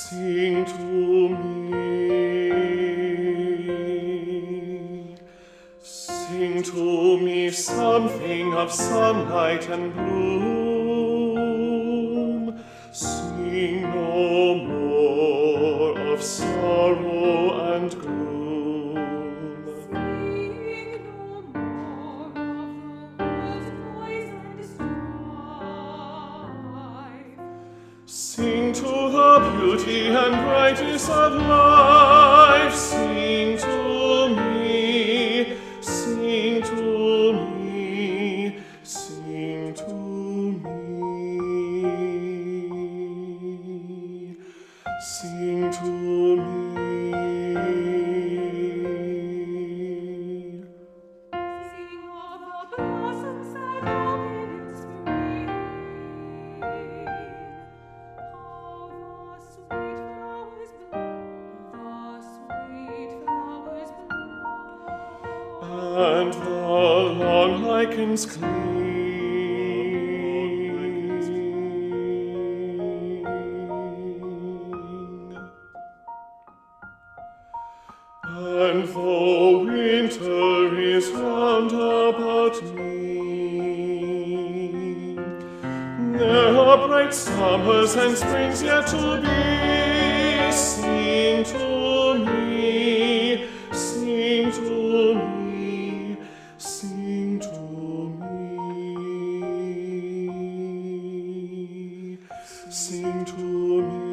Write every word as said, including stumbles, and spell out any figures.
Sing to me, sing to me something of sunlight and bloom. Sing no more of sorrow and gloom. Sing no more of the world's noise and strife. Sing to the beauty and brightness of life. Sing to me, sing to me, sing to me, sing to me. Sing of the blossoms that open in spring. How the sweet flowers bloom, the sweet flowers bloom. And the long lichens cling. And though winter is round about me, there are bright summers and springs yet to be. Sing to me, sing to me, sing to me, sing to me.